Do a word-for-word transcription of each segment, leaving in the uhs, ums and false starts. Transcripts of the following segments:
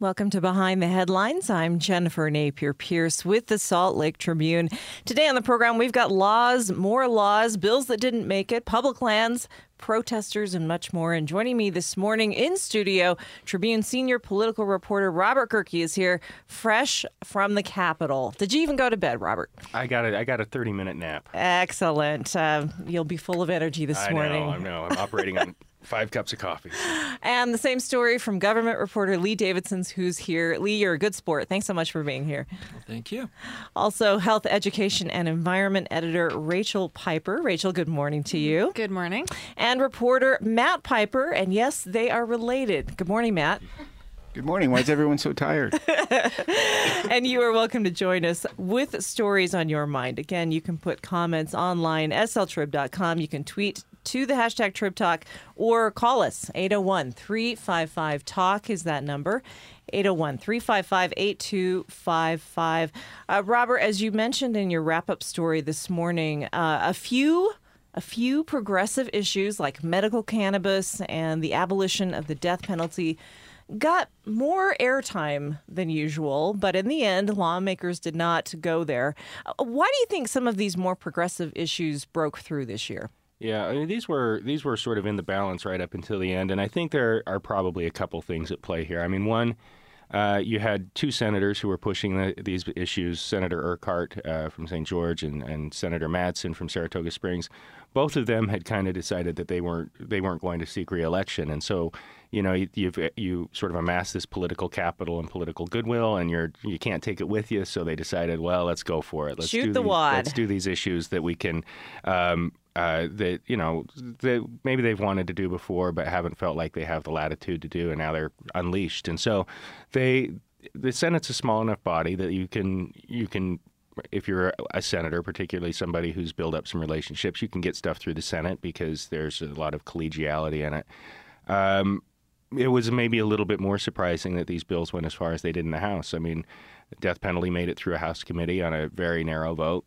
Welcome to Behind the Headlines. I'm Jennifer Napier-Pierce with the Salt Lake Tribune. Today on the program, we've got laws, more laws, bills that didn't make it, public lands, protesters, and much more. And joining me this morning in studio, Tribune senior political reporter Robert Gehrke is here, fresh from the Capitol. Did you even go to bed, Robert? I got a, I got a thirty-minute nap. Excellent. Uh, you'll be full of energy this I morning. I know, I know. I'm operating on five cups of coffee. And the same story from government reporter Lee Davidson, who's here. Lee, you're a good sport. Thanks so much for being here. Well, thank you. Also, health, education, and environment editor Rachel Piper. Rachel, good morning to you. Good morning. And reporter Matt Piper. And yes, they are related. Good morning, Matt. Good morning. Why is everyone so tired? And you are welcome to join us with stories on your mind. Again, you can put comments online, S L trib dot com. You can tweet to the hashtag TribTalk or call us. eight oh one, three five five, talk is that number. eight oh one, three five five, eight two five five. Uh, Robert, as you mentioned in your wrap-up story this morning, uh, a few... A few progressive issues like medical cannabis and the abolition of the death penalty got more airtime than usual, but in the end, lawmakers did not go there. Why do you think some of these more progressive issues broke through this year? Yeah, I mean, these were these were sort of in the balance right up until the end, and I think there are probably a couple things at play here. I mean, one, uh, you had two senators who were pushing the, these issues, Senator Urquhart uh, from Saint George and, and Senator Madsen from Saratoga Springs. Both of them had kind of decided that they weren't they weren't going to seek re-election, and so you know you you've, you sort of amass this political capital and political goodwill, and you're you can't take it with you. So they decided, well, let's go for it. Let's Shoot do the these, wad. Let's do these issues that we can. Um, Uh, that you know that maybe they've wanted to do before, but haven't felt like they have the latitude to do, and now they're unleashed. And so they, the Senate's a small enough body that you can you can, if you're a senator, particularly somebody who's built up some relationships, you can get stuff through the Senate because there's a lot of collegiality in it. Um, it was maybe a little bit more surprising that these bills went as far as they did in the House. I mean, the death penalty made it through a House committee on a very narrow vote.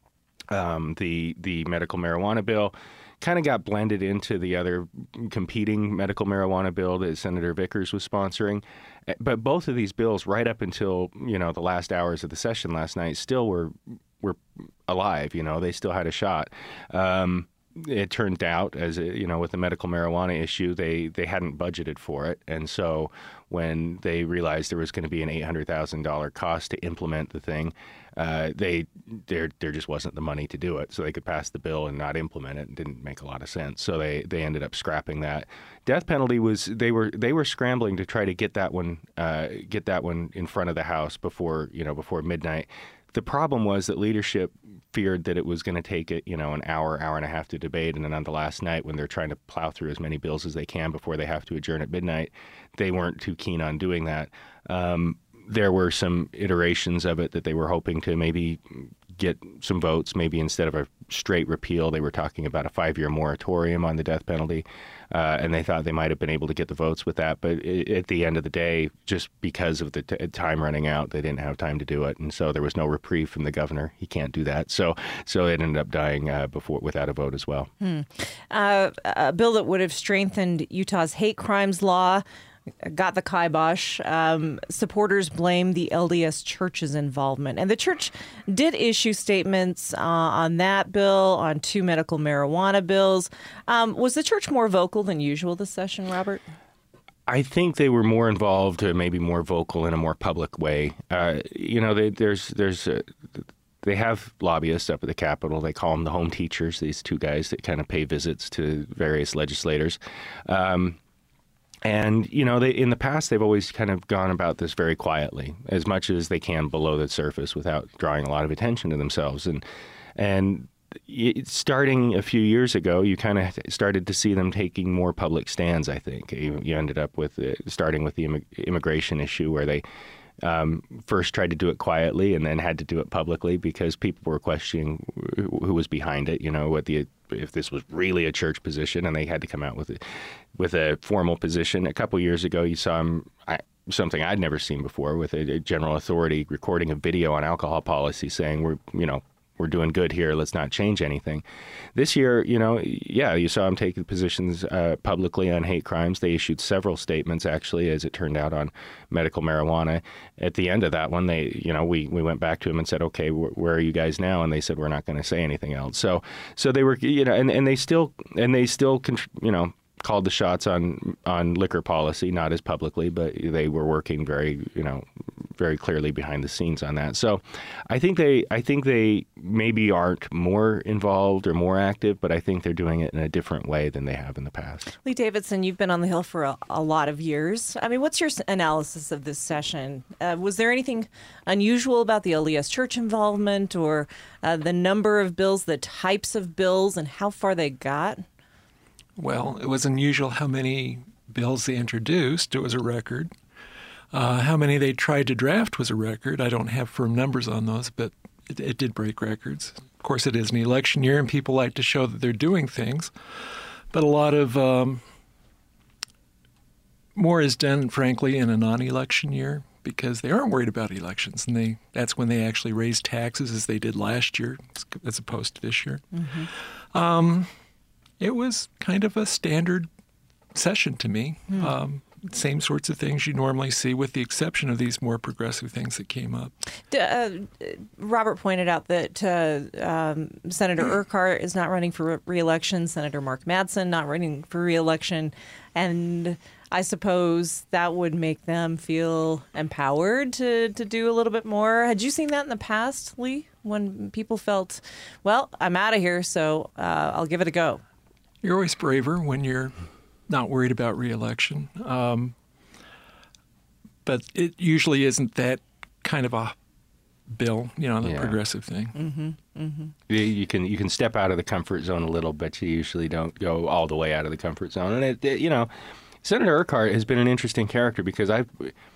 Um, the the medical marijuana bill kind of got blended into the other competing medical marijuana bill that Senator Vickers was sponsoring. But both of these bills, right up until you know the last hours of the session last night, still were were alive. You know, they still had a shot. Um, it turned out, as a, you know, with the medical marijuana issue, they they hadn't budgeted for it, and so when they realized there was going to be an eight hundred thousand dollars cost to implement the thing, uh, they there there just wasn't the money to do it. So they could pass the bill and not implement it. It didn't make a lot of sense. So they, they ended up scrapping that. Death penalty was they were they were scrambling to try to get that one uh, get that one in front of the House before you know before midnight. The problem was that leadership feared that it was going to take it, you know, an hour, hour and a half to debate. And then on the last night, when they're trying to plow through as many bills as they can before they have to adjourn at midnight, they weren't too keen on doing that. Um, there were some iterations of it that they were hoping to maybe get some votes. Maybe instead of a straight repeal, they were talking about a five-year moratorium on the death penalty. Uh, and they thought they might have been able to get the votes with that. But it, at the end of the day, just because of the t- time running out, they didn't have time to do it. And so there was no reprieve from the governor. He can't do that. So so it ended up dying uh, before without a vote as well. Hmm. Uh, a bill that would have strengthened Utah's hate crimes law got the kibosh. Um, supporters blame the L D S Church's involvement. And the church did issue statements uh, on that bill, on two medical marijuana bills. Um, was the church more vocal than usual this session, Robert? I think they were more involved, or maybe more vocal in a more public way. Uh, you know, they, there's there's a, they have lobbyists up at the Capitol. They call them the home teachers, these two guys that kind of pay visits to various legislators. Um And, you know, they, in the past, they've always kind of gone about this very quietly, as much as they can below the surface without drawing a lot of attention to themselves. And and it, starting a few years ago, you kind of started to see them taking more public stands, I think. You, you ended up with uh, starting with the immig- immigration issue, where they um, first tried to do it quietly and then had to do it publicly because people were questioning who was behind it, you know, what the if this was really a church position, and they had to come out with it with a formal position. A couple years ago, you saw him, I, something I'd never seen before, with a, a general authority recording a video on alcohol policy saying we're, you know, we're doing good here. Let's not change anything. This year, you know, yeah, you saw them take positions uh, publicly on hate crimes. They issued several statements, actually, as it turned out, on medical marijuana. At the end of that one, they, you know, we, we went back to them and said, okay, wh- where are you guys now? And they said, we're not going to say anything else. So, so they were, you know, and, and they still, and they still, you know, called the shots on on liquor policy, not as publicly, but they were working very, you know, very clearly behind the scenes on that. So I think they I think they maybe aren't more involved or more active, but I think they're doing it in a different way than they have in the past. Lee Davidson, you've been on the Hill for a, a lot of years. I mean, what's your analysis of this session? Uh, was there anything unusual about the L D S Church involvement, or uh, the number of bills, the types of bills, and how far they got? Well, it was unusual how many bills they introduced. It was a record. Uh, how many they tried to draft was a record. I don't have firm numbers on those, but it, it did break records. Of course, it is an election year, and people like to show that they're doing things. But a lot of um, more is done, frankly, in a non-election year, because they aren't worried about elections, and they that's when they actually raise taxes, as they did last year, as opposed to this year. Mm-hmm. Um, it was kind of a standard session to me. Mm. Um, same sorts of things you normally see, with the exception of these more progressive things that came up. Uh, Robert pointed out that uh, um, Senator Urquhart is not running for re-election, Senator Mark Madsen not running for re-election, and I suppose that would make them feel empowered to, to do a little bit more. Had you seen that in the past, Lee, when people felt, well, I'm out of here, so uh, I'll give it a go? You're always braver when you're not worried about re-election. Um, but it usually isn't that kind of a bill, you know, the yeah. progressive thing. Mm-hmm, mm-hmm. You can you can step out of the comfort zone a little, but you usually don't go all the way out of the comfort zone. And, it, it, you know, Senator Urquhart has been an interesting character, because I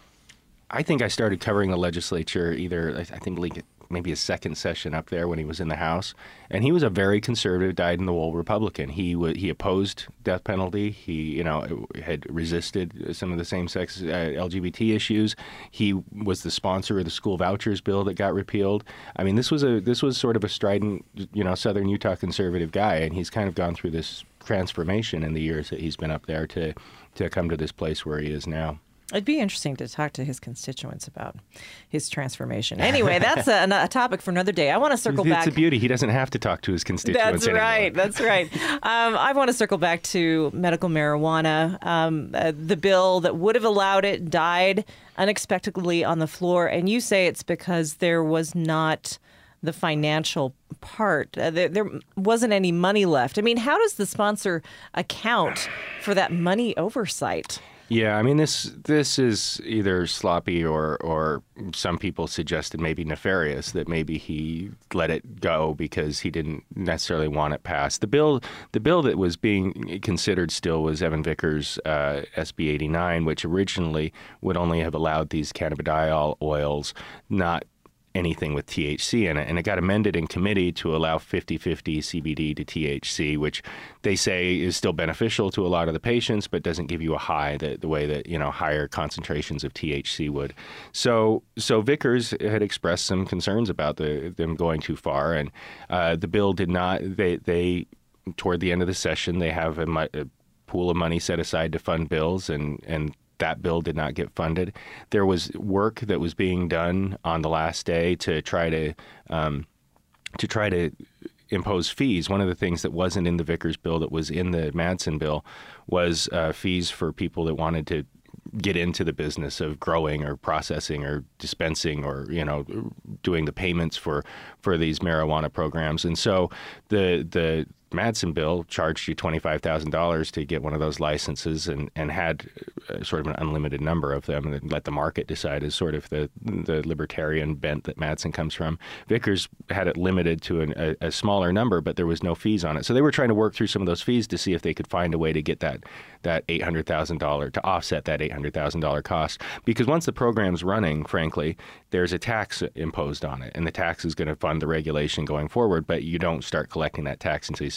I think I started covering the legislature either, I think, maybe a second session up there when he was in the House. And he was a very conservative, dyed-in-the-wool Republican. He w- he opposed death penalty. He, you know, had resisted some of the same-sex uh, L G B T issues. He was the sponsor of the school vouchers bill that got repealed. I mean, this was a this was sort of a strident, you know, Southern Utah conservative guy, and he's kind of gone through this transformation in the years that he's been up there to to come to this place where he is now. It'd be interesting to talk to his constituents about his transformation. Anyway, that's a, a topic for another day. I want to circle it's back. It's a beauty. He doesn't have to talk to his constituents That's anymore. right. That's right. Um, I want to circle back to medical marijuana. Um, uh, the bill that would have allowed it died unexpectedly on the floor. And you say it's because there was not the financial part. Uh, there, there wasn't any money left. I mean, how does the sponsor account for that money oversight? Yeah, I mean, this this is either sloppy or, or some people suggested maybe nefarious, that maybe he let it go because he didn't necessarily want it passed. The bill the bill that was being considered still was Evan Vickers' uh, S B eighty-nine, which originally would only have allowed these cannabidiol oils, not anything with T H C in it. And it got amended in committee to allow fifty-fifty C B D to T H C, which they say is still beneficial to a lot of the patients, but doesn't give you a high the, the way that, you know, higher concentrations of T H C would. So so Vickers had expressed some concerns about the, them going too far. And uh, the bill did not, they, they, toward the end of the session, they have a, a pool of money set aside to fund bills, and, and that bill did not get funded. There was work that was being done on the last day to try to um, to try to impose fees. One of the things that wasn't in the Vickers bill that was in the Madsen bill was uh, fees for people that wanted to get into the business of growing or processing or dispensing or, you know, doing the payments for for these marijuana programs. And so the the Madsen bill charged you twenty-five thousand dollars to get one of those licenses, and, and had uh, sort of an unlimited number of them, and let the market decide, is sort of the the libertarian bent that Madsen comes from. Vickers had it limited to an, a, a smaller number, but there was no fees on it. So they were trying to work through some of those fees to see if they could find a way to get that that eight hundred thousand dollars, to offset that eight hundred thousand dollars cost. Because once the program's running, frankly, there's a tax imposed on it, and the tax is going to fund the regulation going forward, but you don't start collecting that tax until you start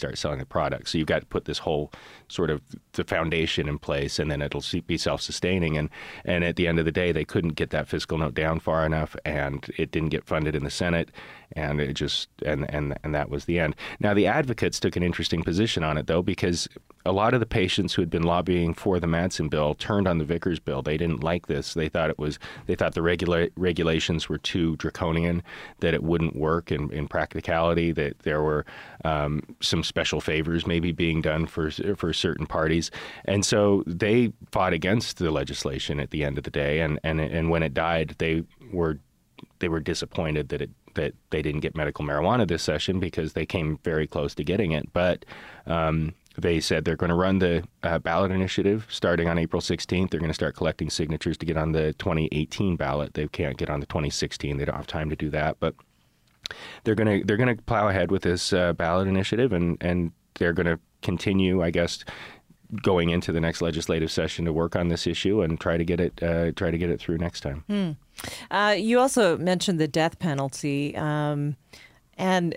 start selling the product. So you've got to put this whole sort of the foundation in place, and then it'll be self-sustaining. And and at the end of the day, they couldn't get that fiscal note down far enough, and it didn't get funded in the Senate, and it just and and and that was the end. Now the advocates took an interesting position on it, though, because a lot of the patients who had been lobbying for the Madsen bill turned on the Vickers bill. They didn't like this. They thought it was. They thought the regula- regulations were too draconian, that it wouldn't work in, in practicality. That there were um, some special favors maybe being done for for certain parties, and so they fought against the legislation at the end of the day. And and and when it died, they were they were disappointed that it. that they didn't get medical marijuana this session because they came very close to getting it. But um, they said they're going to run the uh, ballot initiative starting on April sixteenth. They're going to start collecting signatures to get on the twenty eighteen ballot. They can't get on the twenty sixteen. They don't have time to do that. But they're going to they're going to plow ahead with this uh, ballot initiative, and, and they're going to continue, I guess, going into the next legislative session to work on this issue and try to get it uh, try to get it through next time. Hmm. Uh, you also mentioned the death penalty, um, and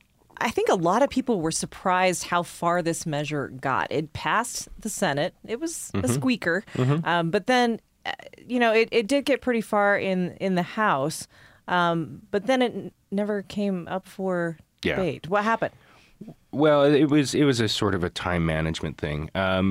I think a lot of people were surprised how far this measure got. It passed the Senate. It was mm-hmm. a squeaker, mm-hmm. um, but then, uh, you know, it, it did get pretty far in, in the House, um, but then it n- never came up for yeah. debate. What happened? Well, it was it was a sort of a time management thing.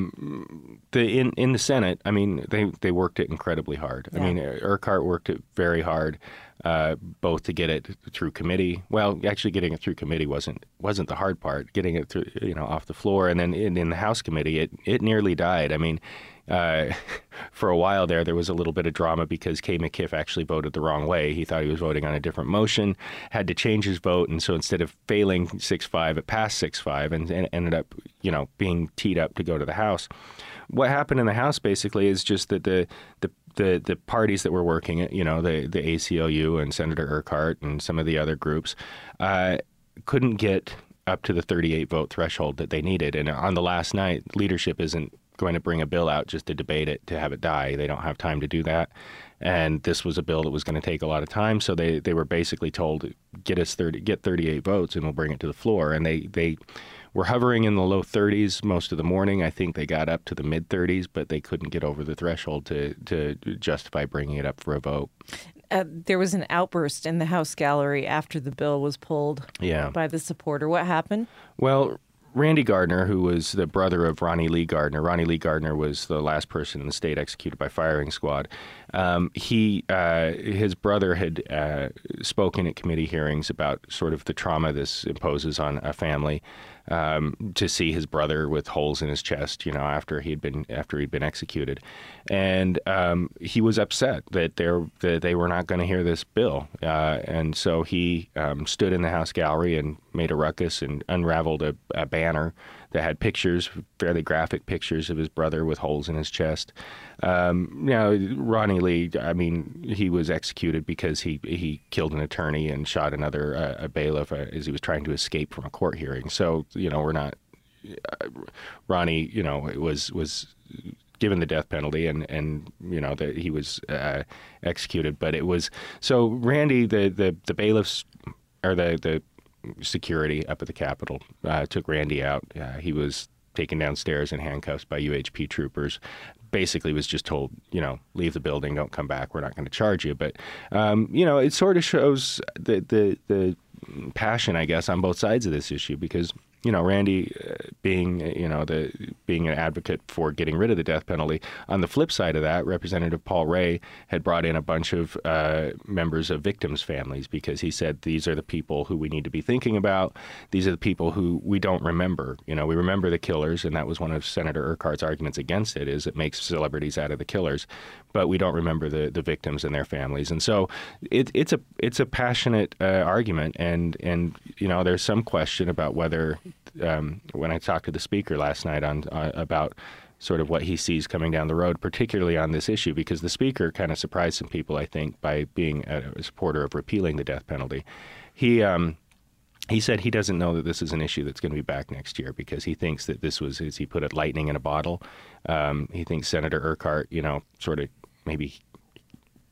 Um, the in, in the Senate, I mean, they, they worked it incredibly hard. Yeah. I mean, Urquhart worked it very hard, uh, both to get it through committee. Well, actually, getting it through committee wasn't wasn't the hard part. Getting it through, you know, off the floor, and then in, in the House committee, it it nearly died. I mean. Uh, for a while there, there was a little bit of drama because Kay McKiff actually voted the wrong way. He thought he was voting on a different motion, had to change his vote, and so instead of failing six five, it passed six five and, and ended up, you know, being teed up to go to the House. What happened in the House basically is just that the the the, the parties that were working it, you know, the the A C L U and Senator Urquhart and some of the other groups, uh, couldn't get up to the thirty-eight vote threshold that they needed. And on the last night, leadership isn't going to bring a bill out just to debate it, to have it die. They don't have time to do that. And this was a bill that was going to take a lot of time. So they, they were basically told, get us thirty, get thirty-eight votes and we'll bring it to the floor. And they, they were hovering in the low thirties most of the morning. I think they got up to the mid thirties, but they couldn't get over the threshold to, to justify bringing it up for a vote. Uh, there was an outburst in the House gallery after the bill was pulled yeah. by the supporter. What happened? Well, Randy Gardner, who was the brother of Ronnie Lee Gardner. Ronnie Lee Gardner was the last person in the state executed by firing squad. Um, he, uh, his brother had uh, spoken at committee hearings about sort of the trauma this imposes on a family. Um, to see his brother with holes in his chest, you know, after he'd been after he'd been executed, and um, he was upset that they that they were not going to hear this bill, uh, and so he um, stood in the House gallery and made a ruckus and unraveled a, a banner that had pictures, fairly graphic pictures of his brother with holes in his chest. Um, now, Ronnie Lee, I mean, he was executed because he he killed an attorney and shot another uh, a bailiff uh, as he was trying to escape from a court hearing. So, you know, we're not uh, Ronnie, you know, was was given the death penalty and and you know that he was uh, executed. But it was so Randy, the the the bailiffs or the the security up at the Capitol uh, took Randy out. Uh, he was taken downstairs in handcuffs by U H P troopers. Basically was just told, you know, leave the building, don't come back, we're not going to charge you. But, um, you know, it sort of shows the, the, the passion, I guess, on both sides of this issue because, you know, Randy uh, being, you know, the being an advocate for getting rid of the death penalty. On the flip side of that, Representative Paul Ray had brought in a bunch of uh, members of victims' families because he said these are the people who we need to be thinking about. These are the people who we don't remember. You know, we remember the killers, and that was one of Senator Urquhart's arguments against it, is it makes celebrities out of the killers, but we don't remember the, the victims and their families. And so it, it's a it's a passionate uh, argument, and and you know, there's some question about whether. Um, when I talked to the speaker last night on uh, about sort of what he sees coming down the road, particularly on this issue, because the speaker kind of surprised some people, I think, by being a supporter of repealing the death penalty. He um, he said he doesn't know that this is an issue that's going to be back next year because he thinks that this was, as he put it, lightning in a bottle. Um, he thinks Senator Urquhart, you know, sort of maybe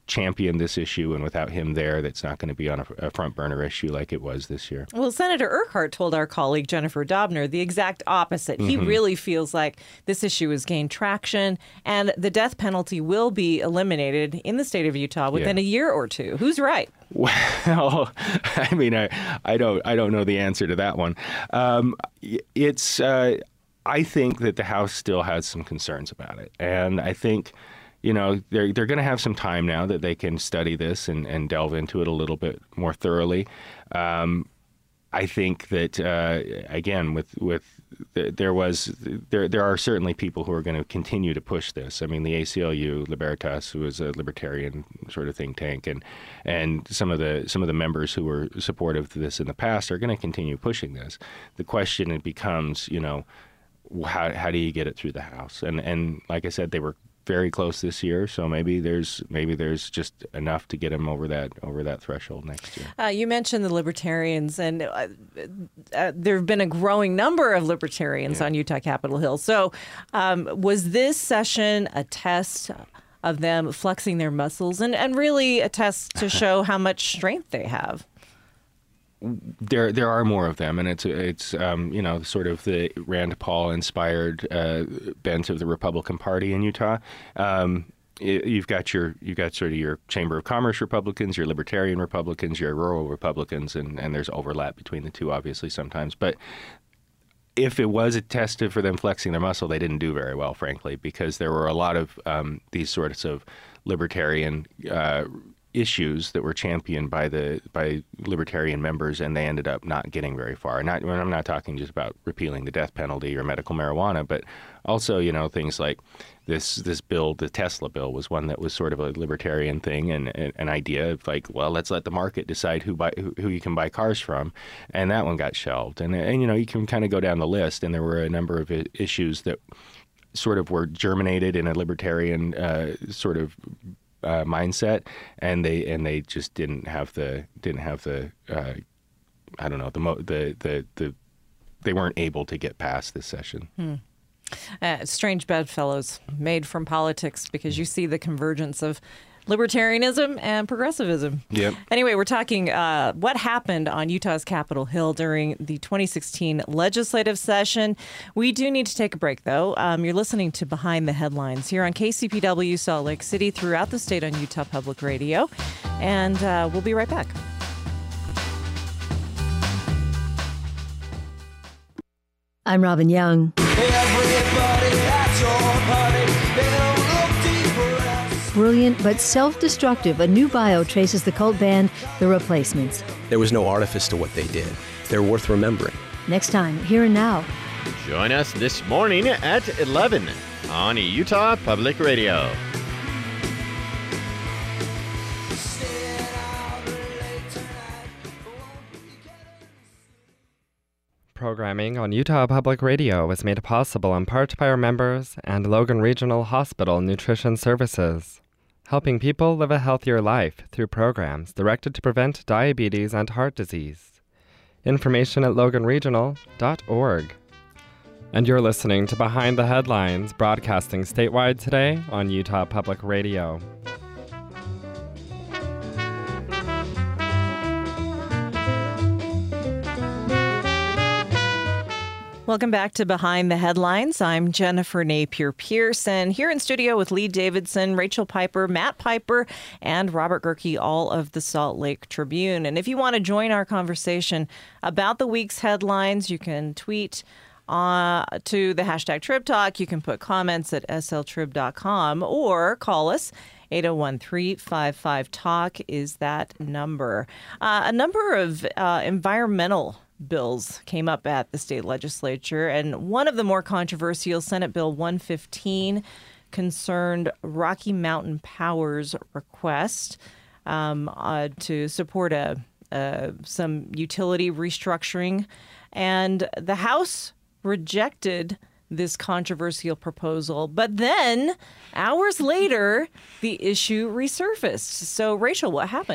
championed this issue, and without him there, that's not going to be on a, a front burner issue like it was this year. Well, Senator Urquhart told our colleague Jennifer Dobner the exact opposite. Mm-hmm. He really feels like this issue has gained traction, and the death penalty will be eliminated in the state of Utah within yeah. a year or two. Who's right? Well, I mean, I, I don't I don't know the answer to that one. Um, it's uh, I think that the House still has some concerns about it, and I think. You know, they're they're going to have some time now that they can study this and, and delve into it a little bit more thoroughly. Um, I think that uh, again, with with the, there was there there are certainly people who are going to continue to push this. I mean, the A C L U, Libertas, who is a libertarian sort of think tank, and and some of the some of the members who were supportive of this in the past are going to continue pushing this. The question it becomes, you know, how how do you get it through the House? And and like I said, they were very close this year, so maybe there's maybe there's just enough to get him over that over that threshold next year. Uh, you mentioned the libertarians, and uh, uh, there have been a growing number of libertarians yeah. on Utah Capitol Hill. So, um, was this session a test of them flexing their muscles, and, and really a test to show how much strength they have? There, there are more of them, and it's it's um, you know sort of the Rand Paul inspired uh, bent of the Republican Party in Utah. Um, you've got your you've got sort of your Chamber of Commerce Republicans, your Libertarian Republicans, your rural Republicans, and, and there's overlap between the two, obviously sometimes. But if it was a test for them flexing their muscle, they didn't do very well, frankly, because there were a lot of um, these sorts of libertarian Uh, issues that were championed by the by libertarian members, and they ended up not getting very far. Not, I'm not talking just about repealing the death penalty or medical marijuana, but also, you know, things like this this bill, the Tesla bill, was one that was sort of a libertarian thing, and, and an idea of like, well, let's let the market decide who buy who, who you can buy cars from, and that one got shelved. And and you know, you can kind of go down the list, and there were a number of issues that sort of were germinated in a libertarian uh, sort of Uh, mindset, and they and they just didn't have the didn't have the uh, I don't know the mo- the the the they weren't able to get past this session. Hmm. Uh, strange bedfellows made from politics, because you see the convergence of libertarianism and progressivism. Yep. Anyway, we're talking uh, what happened on Utah's Capitol Hill during the twenty sixteen legislative session. We do need to take a break, though. Um, you're listening to Behind the Headlines here on K C P W Salt Lake City, throughout the state on Utah Public Radio. And uh, we'll be right back. I'm Robin Young. Brilliant but self-destructive, a new bio traces the cult band The Replacements. There was no artifice to what they did. They're worth remembering. Next time, Here and Now. Join us this morning at eleven on Utah Public Radio. Programming on Utah Public Radio was made possible in part by our members and Logan Regional Hospital Nutrition Services, helping people live a healthier life through programs directed to prevent diabetes and heart disease. Information at logan regional dot org. And you're listening to Behind the Headlines, broadcasting statewide today on Utah Public Radio. Welcome back to Behind the Headlines. I'm Jennifer Napier-Pierce, and here in studio with Lee Davidson, Rachel Piper, Matt Piper, and Robert Gerke, all of the Salt Lake Tribune. And if you want to join our conversation about the week's headlines, you can tweet uh, to the hashtag Trib Talk. You can put comments at S L trib dot com or call us. eight oh one, three five five, talk is that number. Uh, a number of uh, environmental bills came up at the state legislature, and one of the more controversial, Senate Bill one fifteen, concerned Rocky Mountain Power's request um, uh, to support a, uh, some utility restructuring, and the House rejected this controversial proposal. But then, hours later, the issue resurfaced. So, Rachel, what happened?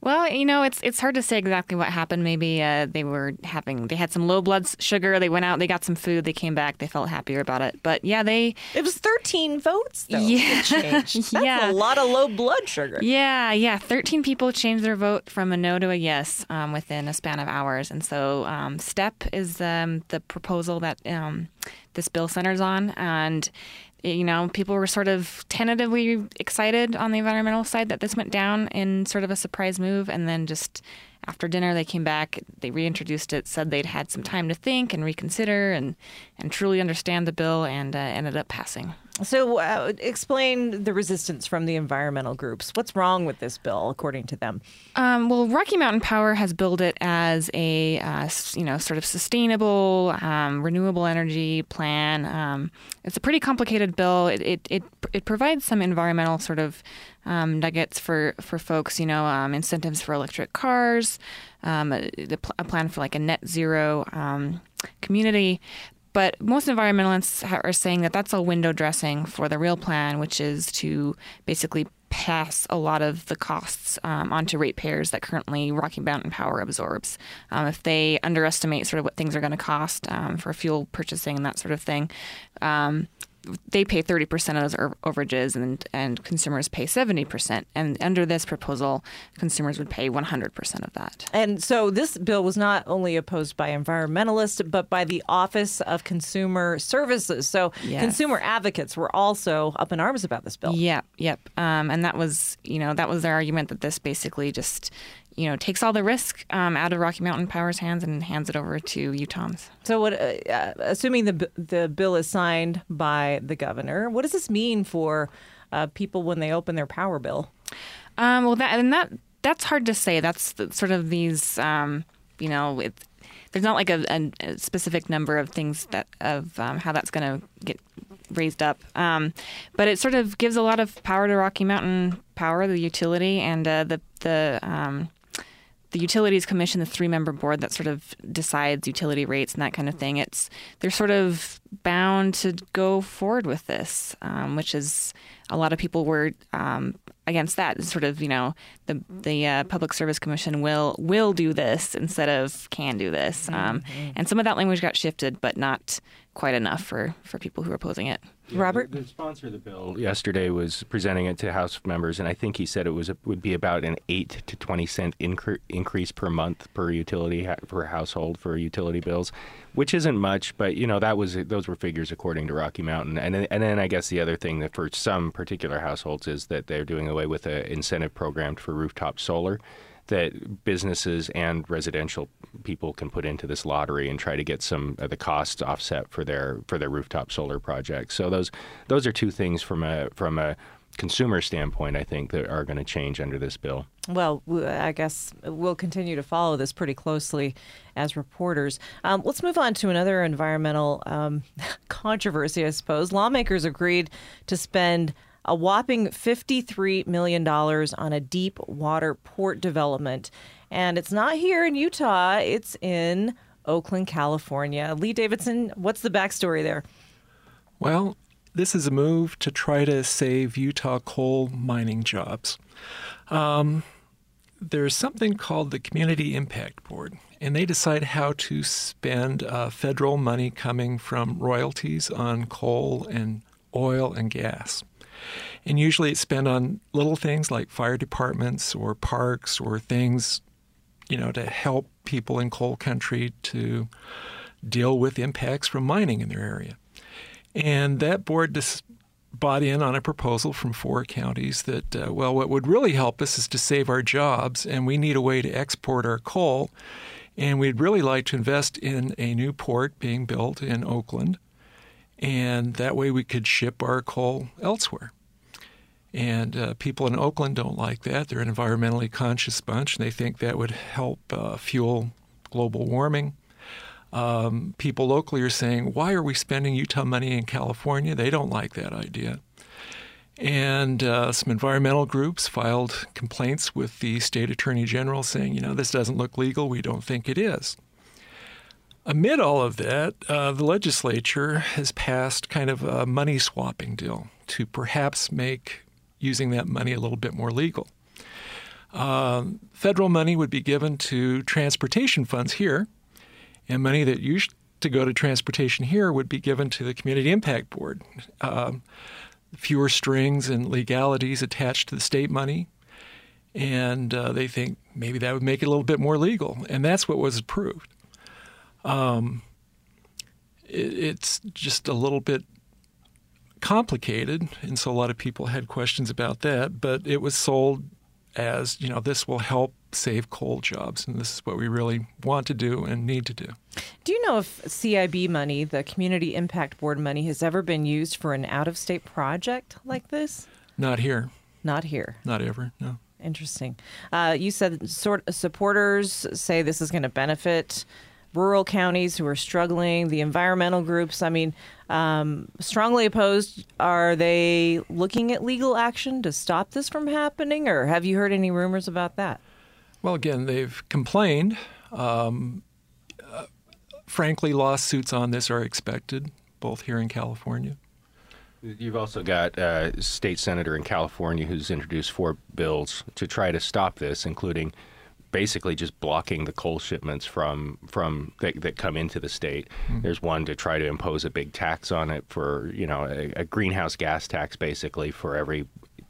Well, you know, it's it's hard to say exactly what happened. Maybe uh, they were having they had some low blood sugar. They went out, they got some food, they came back, they felt happier about it. But yeah, they it was thirteen votes though. Yeah, that changed. That's yeah. a lot of low blood sugar. Yeah, yeah. Thirteen people changed their vote from a no to a yes um, within a span of hours. And so, um, STEP is um, the proposal that um, this bill centers on, and you know, people were sort of tentatively excited on the environmental side that this went down in sort of a surprise move. And then just after dinner, they came back, they reintroduced it, said they'd had some time to think and reconsider and, and truly understand the bill, and uh, ended up passing. So uh, explain the resistance from the environmental groups. What's wrong with this bill, according to them? Um, well, Rocky Mountain Power has billed it as a, uh, you know, sort of sustainable, um, renewable energy plan. Um, it's a pretty complicated bill. It it it, it provides some environmental sort of um, nuggets for, for folks, you know, um, incentives for electric cars, um, a, a plan for like a net zero um, community. But most environmentalists are saying that that's all window dressing for the real plan, which is to basically pass a lot of the costs um, onto ratepayers that currently Rocky Mountain Power absorbs. Um, if they underestimate sort of what things are going to cost um, for fuel purchasing and that sort of thing, um, they pay thirty percent of those overages, and and consumers pay seventy percent. And under this proposal, consumers would pay one hundred percent of that. And so this bill was not only opposed by environmentalists, but by the Office of Consumer Services. So Yes. consumer advocates were also up in arms about this bill. Yep, yep. Um, and that was, you know, that was their argument, that this basically just, you know, takes all the risk um, out of Rocky Mountain Power's hands and hands it over to Utahns. So, what, uh, assuming the the bill is signed by the governor, what does this mean for uh, people when they open their power bill? Um, well, that and that that's hard to say. That's the, sort of these, um, you know, it, there's not like a, a, a specific number of things that of um, how that's going to get raised up. Um, but it sort of gives a lot of power to Rocky Mountain Power, the utility, and uh, the the um, the Utilities Commission, the three-member board that sort of decides utility rates and that kind of thing. It's they're sort of bound to go forward with this, um, which is a lot of people were um, against that. It's sort of, you know, the the uh, Public Service Commission will will do this instead of can do this, um, mm-hmm. and some of that language got shifted, but not quite enough for, for people who are opposing it. Yeah, Robert? The, the sponsor of the bill yesterday was presenting it to House members, and I think he said it was a, would be about an eight to twenty cent incre- increase per month per utility per household for utility bills, which isn't much, but you know that was those were figures according to Rocky Mountain. And then, and then I guess the other thing that for some particular households is that they're doing away with an incentive program for rooftop solar that businesses and residential people can put into this lottery and try to get some of the costs offset for their for their rooftop solar projects. So those those are two things from a from a consumer standpoint, I think, that are going to change under this bill. Well, I guess we'll continue to follow this pretty closely as reporters. Um, let's move on to another environmental um, controversy, I suppose. Lawmakers agreed to spend a whopping fifty-three million dollars on a deep water port development. And it's not here in Utah, it's in Oakland, California. Lee Davidson, what's the backstory there? Well, this is a move to try to save Utah coal mining jobs. Um, there's something called the Community Impact Board, and they decide how to spend uh, federal money coming from royalties on coal and oil and gas. And usually it's spent on little things like fire departments or parks or things, you know, to help people in coal country to deal with impacts from mining in their area. And that board just bought in on a proposal from four counties that, uh, well, what would really help us is to save our jobs, and we need a way to export our coal. And we'd really like to invest in a new port being built in Oakland. And that way we could ship our coal elsewhere. And uh, people in Oakland don't like that. They're an environmentally conscious bunch, and they think that would help uh, fuel global warming. Um, people locally are saying, why are we spending Utah money in California? They don't like that idea. And uh, some environmental groups filed complaints with the state attorney general saying, you know, this doesn't look legal. We don't think it is. Amid all of that, uh, the legislature has passed kind of a money swapping deal to perhaps make using that money a little bit more legal. Um, federal money would be given to transportation funds here, and money that used to go to transportation here would be given to the Community Impact Board. Um, fewer strings and legalities attached to the state money, and uh, they think maybe that would make it a little bit more legal, and that's what was approved. Um, it, it's just a little bit complicated, and so a lot of people had questions about that, but it was sold as, you know, this will help save coal jobs, and this is what we really want to do and need to do. Do you know if C I B money, the Community Impact Board money, has ever been used for an out-of-state project like this? Not here. Not here. Not ever, no. Interesting. Uh, you said sort of supporters say this is going to benefit rural counties who are struggling, the environmental groups. I mean, um, strongly opposed. Are they looking at legal action to stop this from happening, or have you heard any rumors about that? Well, again, they've complained. Um, uh, frankly, lawsuits on this are expected, both here in California. You've also got a state senator in California who's introduced four bills to try to stop this, including basically just blocking the coal shipments from from that, that come into the state. Mm-hmm. There's one to try to impose a big tax on it for, you know, a, a greenhouse gas tax, basically for every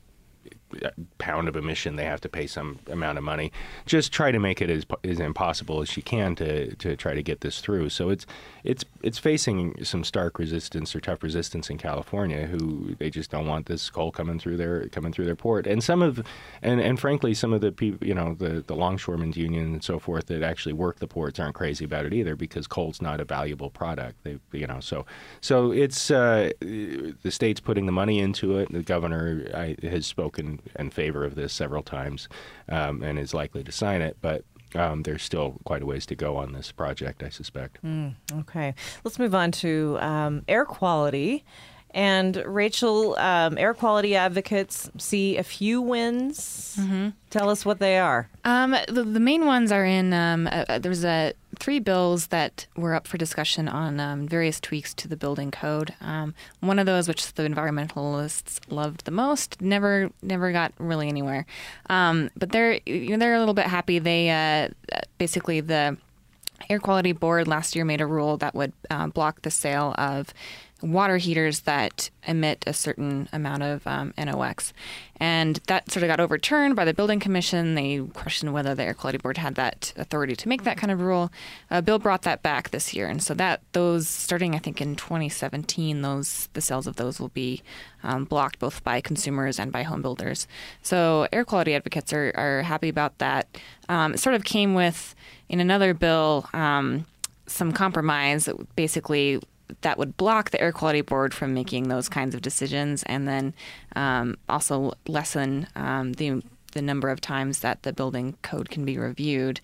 pound of emission they have to pay some amount of money. Just try to make it as as impossible as she can to to try to get this through. So it's it's it's facing some stark resistance or tough resistance in California, who they just don't want this coal coming through their coming through their port. And some of and and frankly, some of the people, you know, the the longshoremen's union and so forth that actually work the ports aren't crazy about it either, because coal's not a valuable product. They you know so so it's uh, the state's putting the money into it. The governor I, has spoken in favor of this several times, um, and is likely to sign it, but um, there's still quite a ways to go on this project, I suspect. Mm, okay. Let's move on to um, air quality. And Rachel, um, air quality advocates see a few wins. Mm-hmm. Tell us what they are. Um, the, the main ones are in, um, uh, there's a, three bills that were up for discussion on um, various tweaks to the building code. Um, one of those, which the environmentalists loved the most, never never got really anywhere. Um, but they're you know, they're a little bit happy. They uh, basically the Air Quality Board last year made a rule that would uh, block the sale of water heaters that emit a certain amount of um, N O X. And that sort of got overturned by the Building Commission. They questioned whether the Air Quality Board had that authority to make that kind of rule. Uh, Bill brought that back this year. And so that those, starting I think in twenty seventeen, those the sales of those will be um, blocked both by consumers and by home builders. So air quality advocates are, are happy about that. Um, it sort of came with, in another bill, um, some compromise, basically that would block the Air Quality Board from making those kinds of decisions, and then um, also lessen um, the the number of times that the building code can be reviewed.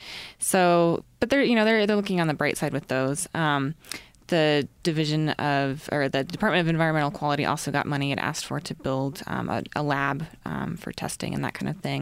So, but they're you know they're they're looking on the bright side with those. Um, the division of or the Department of Environmental Quality also got money it asked for to build um, a, a lab um, for testing and that kind of thing.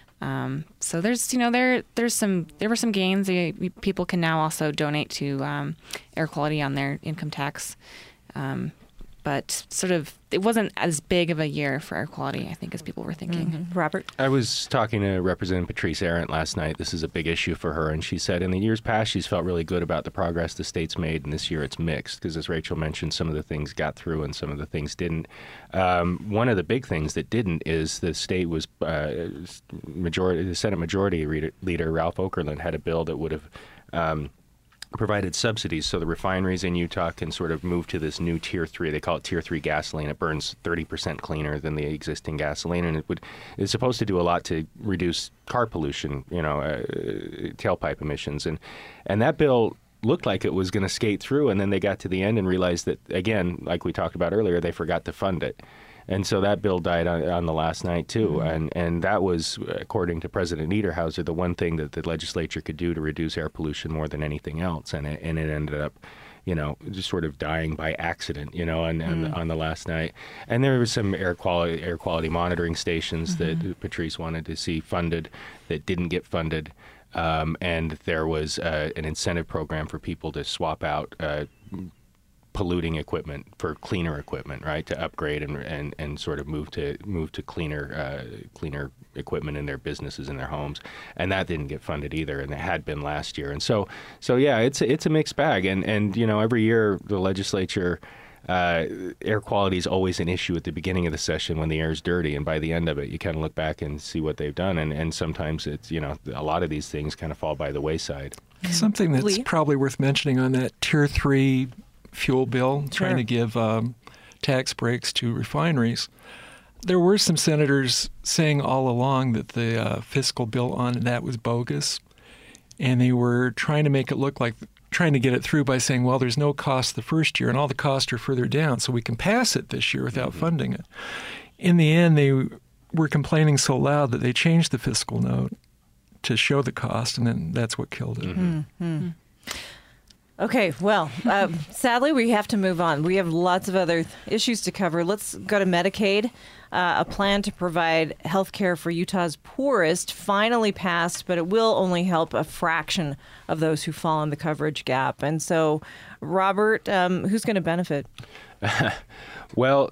Um, so there's, you know, there there's some there were some gains. People can now also donate to um, air quality on their income tax, um, but sort of it wasn't as big of a year for air quality, I think, as people were thinking. Mm-hmm. Robert? I was talking to Representative Patrice Arent last night. This is a big issue for her, and she said in the years past she's felt really good about the progress the state's made, and this year it's mixed because, as Rachel mentioned, some of the things got through and some of the things didn't. Um, one of the big things that didn't is the state was uh, majority. The Senate Majority Leader Ralph Okerlund had a bill that would have Um, provided subsidies so the refineries in Utah can sort of move to this new tier three. They call it tier three gasoline. It burns thirty percent cleaner than the existing gasoline, and it would it's supposed to do a lot to reduce car pollution, you know, uh, tailpipe emissions, and and that bill looked like it was going to skate through, and then they got to the end and realized that, again, like we talked about earlier, they forgot to fund it. And so that bill died on, on the last night, too. Mm-hmm. And and that was, according to President Niederhauser, the one thing that the legislature could do to reduce air pollution more than anything else. And it, and it ended up, you know, just sort of dying by accident, you know, on, mm-hmm. on, on the last night. And there was some air quality air quality monitoring stations mm-hmm. that Patrice wanted to see funded that didn't get funded. Um, and there was uh, an incentive program for people to swap out uh, polluting equipment for cleaner equipment, right? To upgrade and and, and sort of move to move to cleaner uh, cleaner equipment in their businesses and their homes, and that didn't get funded either, and it had been last year. And so so yeah, it's it's a mixed bag, and and you know every year the legislature. Uh, air quality is always an issue at the beginning of the session when the air is dirty, and by the end of it, you kind of look back and see what they've done, and, and sometimes it's, you know, a lot of these things kind of fall by the wayside. Something that's Lee? probably worth mentioning on that Tier three fuel bill, Sure. trying to give um, tax breaks to refineries. There were some senators saying all along that the uh, fiscal bill on that was bogus, and they were trying to make it look like trying to get it through by saying, well, there's no cost the first year and all the costs are further down, so we can pass it this year without mm-hmm. funding it. In the end, they were complaining so loud that they changed the fiscal note to show the cost, and then that's what killed it. Mm-hmm. Mm-hmm. Okay, well, uh, sadly, we have to move on. We have lots of other issues to cover. Let's go to Medicaid. Uh, a plan to provide health care for Utah's poorest finally passed, but it will only help a fraction of those who fall in the coverage gap. And so, Robert, um, who's going to benefit? Well,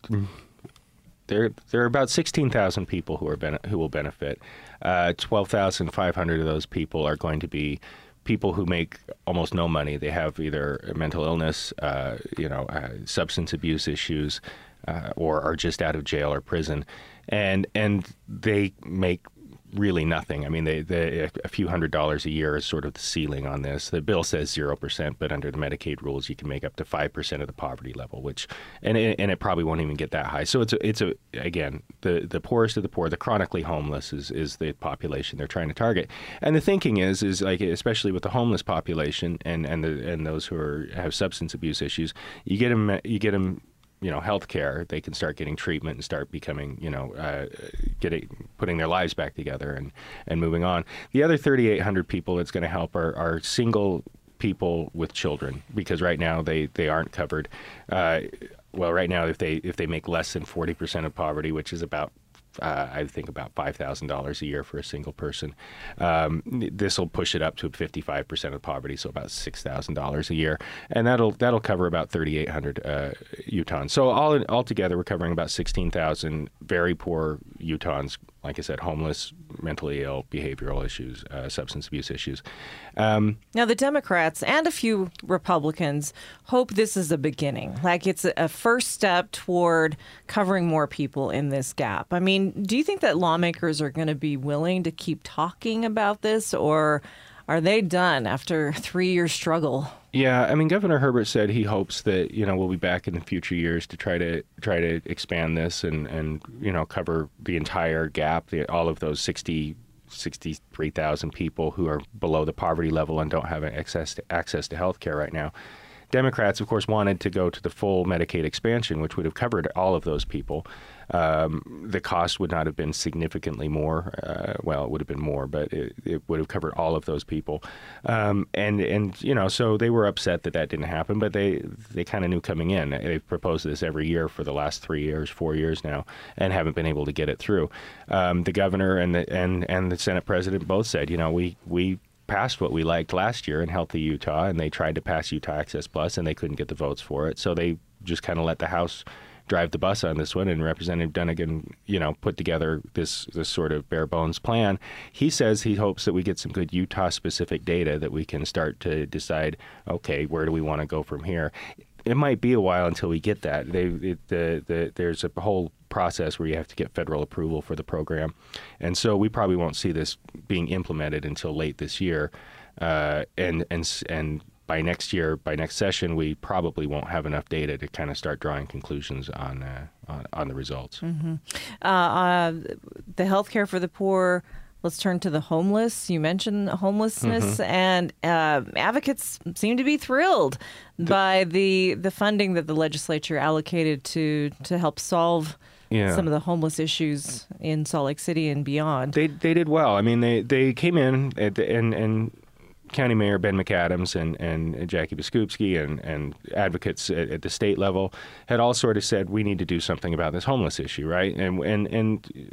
there there are about sixteen thousand people who are bene- who will benefit. Uh, twelve thousand five hundred of those people are going to be people who make almost no money. They have either a mental illness, uh, you know, uh, substance abuse issues, uh, or are just out of jail or prison, and and they make really nothing. I mean, they, they a few hundred dollars a year is sort of the ceiling on this. The bill says zero percent, but under the Medicaid rules, you can make up to five percent of the poverty level, which and it, and it probably won't even get that high. So it's a, it's a again the the poorest of the poor, the chronically homeless is is the population they're trying to target. And the thinking is is like especially with the homeless population and and the and those who are have substance abuse issues, you get them you get them. you know, health care, they can start getting treatment and start becoming, you know, uh, getting, putting their lives back together and, and moving on. The other thirty-eight hundred people it's going to help are, are single people with children, because right now they, they aren't covered. Uh, well, right now, if they if they make less than forty percent of poverty, which is about Uh, I think about five thousand dollars a year for a single person. Um, this will push it up to fifty-five percent of poverty, so about six thousand dollars a year, and that'll that'll cover about thirty-eight hundred uh, Utahns. So all in, altogether, we're covering about sixteen thousand very poor Utahns. Like I said, homeless, mentally ill, behavioral issues, uh, substance abuse issues. Um, now, the Democrats and a few Republicans hope this is a beginning, like it's a first step toward covering more people in this gap. I mean, do you think that lawmakers are going to be willing to keep talking about this, or are they done after a three-year struggle? Yeah, I mean, Governor Herbert said he hopes that, you know, we'll be back in the future years to try to try to expand this and, and you know, cover the entire gap, the, all of those sixty, sixty-three thousand people who are below the poverty level and don't have access to, access to health care right now. Democrats, of course, wanted to go to the full Medicaid expansion, which would have covered all of those people. Um, the cost would not have been significantly more. Uh, well, it would have been more, but it, it would have covered all of those people. Um, and, and you know, so they were upset that that didn't happen, but they, they kind of knew coming in. They've proposed this every year for the last three years, four years now, and haven't been able to get it through. Um, the governor and the, and, and the Senate president both said, you know, we, we passed what we liked last year in Healthy Utah, and they tried to pass Utah Access Plus, and they couldn't get the votes for it. So they just kind of let the House drive the bus on this one, and Representative Dunnigan, you know, put together this this sort of bare bones plan. He says he hopes that we get some good Utah-specific data that we can start to decide, okay, where do we want to go from here? It might be a while until we get that. They, it, the, the, there's a whole process where you have to get federal approval for the program, and so we probably won't see this being implemented until late this year, uh, and and and. By next year, by next session, we probably won't have enough data to kind of start drawing conclusions on uh, on, on the results. Mm-hmm. Uh, uh, the health care for the poor. Let's turn to the homeless. You mentioned homelessness, mm-hmm. and uh, advocates seem to be thrilled the, by the the funding that the legislature allocated to to help solve yeah. some of the homeless issues in Salt Lake City and beyond. They they did well. I mean, they they came in at the, and and. County Mayor Ben McAdams and, and Jackie Biskupski and, and advocates at, at the state level had all sort of said we need to do something about this homeless issue, right? And and and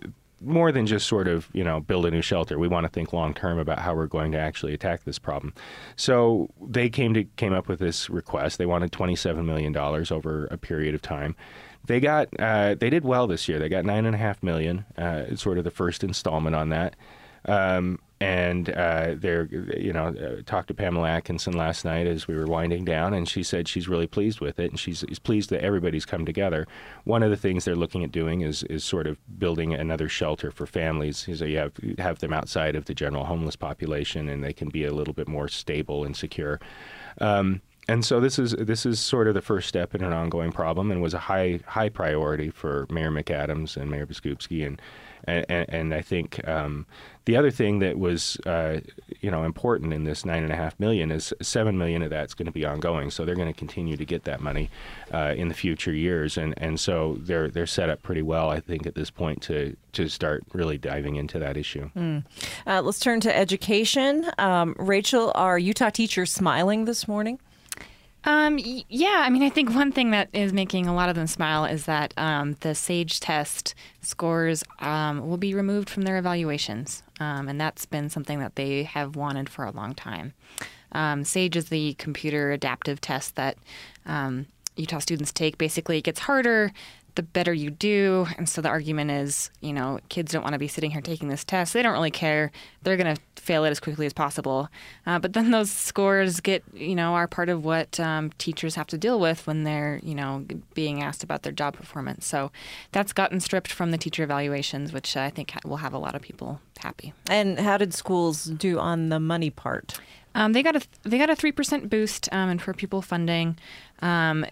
more than just sort of, you know, build a new shelter. We want to think long term about how we're going to actually attack this problem. So they came to came up with this request. They wanted twenty-seven million dollars over a period of time. They got uh, they did well this year. They got nine and a half million. Uh, it's sort of the first installment on that. Um, and uh, they're, you know, uh, talked to Pamela Atkinson last night as we were winding down, and she said she's really pleased with it, and she's, she's pleased that everybody's come together. One of the things they're looking at doing is is sort of building another shelter for families. So you have have them outside of the general homeless population, and they can be a little bit more stable and secure. Um, And so this is this is sort of the first step in an ongoing problem, and was a high high priority for Mayor McAdams and Mayor Biskupski, and and, and I think um, the other thing that was uh, you know important in this nine and a half million is seven million of that's going to be ongoing. So they're going to continue to get that money uh, in the future years, and and so they're they're set up pretty well, I think, at this point to to start really diving into that issue. Mm. Uh, let's turn to education. Um, Rachel, are Utah teachers smiling this morning? Um, yeah, I mean, I think one thing that is making a lot of them smile is that um, the SAGE test scores um, will be removed from their evaluations. Um, and that's been something that they have wanted for a long time. Um, SAGE is the computer adaptive test that um, Utah students take. Basically, it gets harder the better you do. And so the argument is, you know, kids don't want to be sitting here taking this test. They don't really care. They're going to fail it as quickly as possible. Uh, but then those scores get, you know, are part of what um, teachers have to deal with when they're, you know, being asked about their job performance. So that's gotten stripped from the teacher evaluations, which I think will have a lot of people happy. And how did schools do on the money part? Um, they got a they got a three percent boost um, and for pupil funding. Um,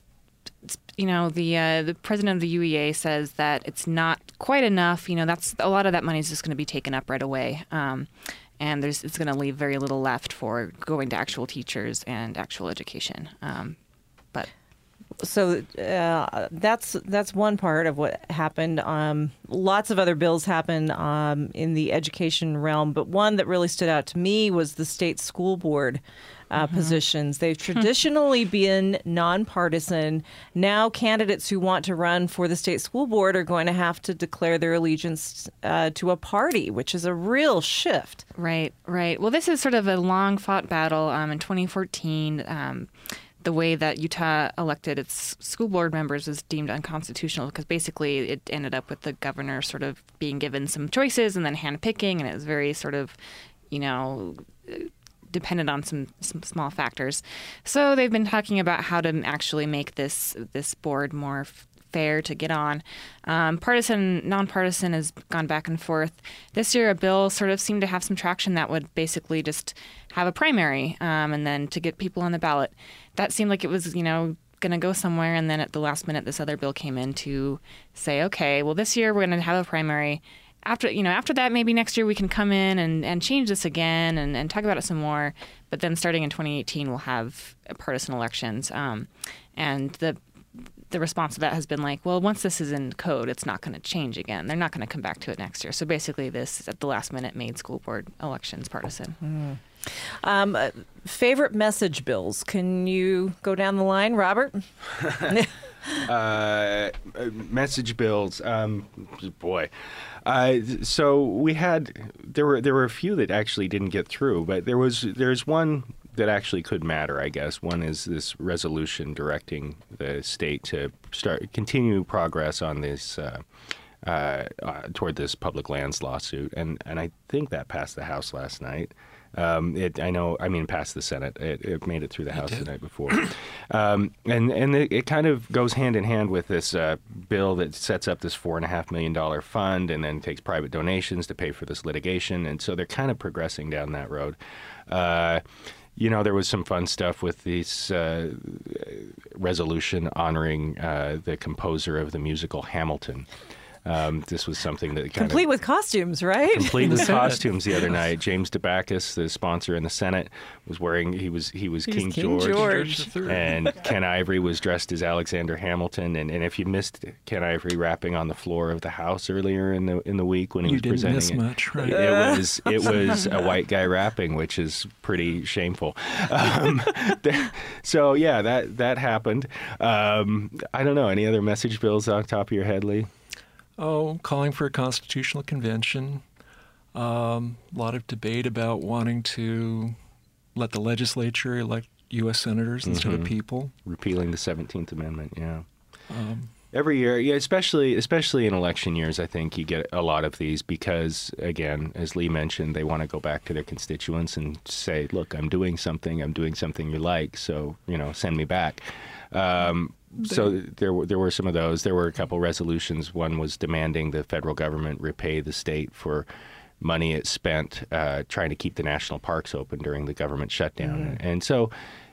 You know, the uh, the president of the U E A says that it's not quite enough. You know, that's a lot of that money is just going to be taken up right away, um, and there's it's going to leave very little left for going to actual teachers and actual education. Um, but so uh, that's that's one part of what happened. Um, lots of other bills happened um, in the education realm, but one that really stood out to me was the state school board. Uh, mm-hmm. positions. They've traditionally been nonpartisan. Now candidates who want to run for the state school board are going to have to declare their allegiance uh, to a party, which is a real shift. Right, right. Well, this is sort of a long-fought battle. Um, in twenty fourteen, um, the way that Utah elected its school board members was deemed unconstitutional because basically it ended up with the governor sort of being given some choices and then handpicking, and it was very sort of, you know, dependent on some, some small factors. So they've been talking about how to actually make this this board more f- fair to get on. Um, partisan, nonpartisan has gone back and forth. This year, a bill sort of seemed to have some traction that would basically just have a primary um, and then to get people on the ballot. That seemed like it was, you know, going to go somewhere. And then at the last minute, this other bill came in to say, okay, well, this year we're going to have a primary. After you know, after that, maybe next year we can come in and, and change this again and, and talk about it some more. But then starting in twenty eighteen, we'll have partisan elections. Um, and the the response to that has been like, well, once this is in code, it's not going to change again. They're not going to come back to it next year. So basically this, at the last minute, made school board elections partisan. Mm. Um, uh, favorite message bills? Can you go down the line, Robert? uh, message bills. Um, boy. Uh, so we had there were there were a few that actually didn't get through, but there was there's one that actually could matter, I guess. One is this resolution directing the state to start continue progress on this uh, uh, uh, toward this public lands lawsuit, and and I think that passed the House last night. Um, it, I know, I mean, past the Senate. It, it made it through the House the night before. Um, and and it, it kind of goes hand in hand with this uh, bill that sets up this four point five million dollars fund and then takes private donations to pay for this litigation. And so they're kind of progressing down that road. Uh, you know, there was some fun stuff with this uh, resolution honoring uh, the composer of the musical Hamilton. Um, this was something that kind complete of, with costumes, right? Complete with costumes the other night. James DeBacchus, the sponsor in the Senate, was wearing he was he was He's King, King George, George. and Ken Ivory was dressed as Alexander Hamilton. And, and if you missed Ken Ivory rapping on the floor of the House earlier in the in the week when he you was didn't presenting miss it, much, right? it was it was a white guy rapping, which is pretty shameful. Um, so yeah, that that happened. Um, I don't know. Any other message bills on top of your head, Lee? Oh, calling for a constitutional convention. Um, a lot of debate about wanting to let the legislature elect U S senators instead Mm-hmm. of people. Repealing the seventeenth Amendment, yeah. Um, Every year, yeah, especially especially in election years, I think you get a lot of these because, again, as Lee mentioned, they want to go back to their constituents and say, look, I'm doing something, I'm doing something you like, so, you know, send me back. Um, so there were there were some of those. There were a couple resolutions. One was demanding the federal government repay the state for money it spent uh, trying to keep the national parks open during the government shutdown. Mm-hmm. And so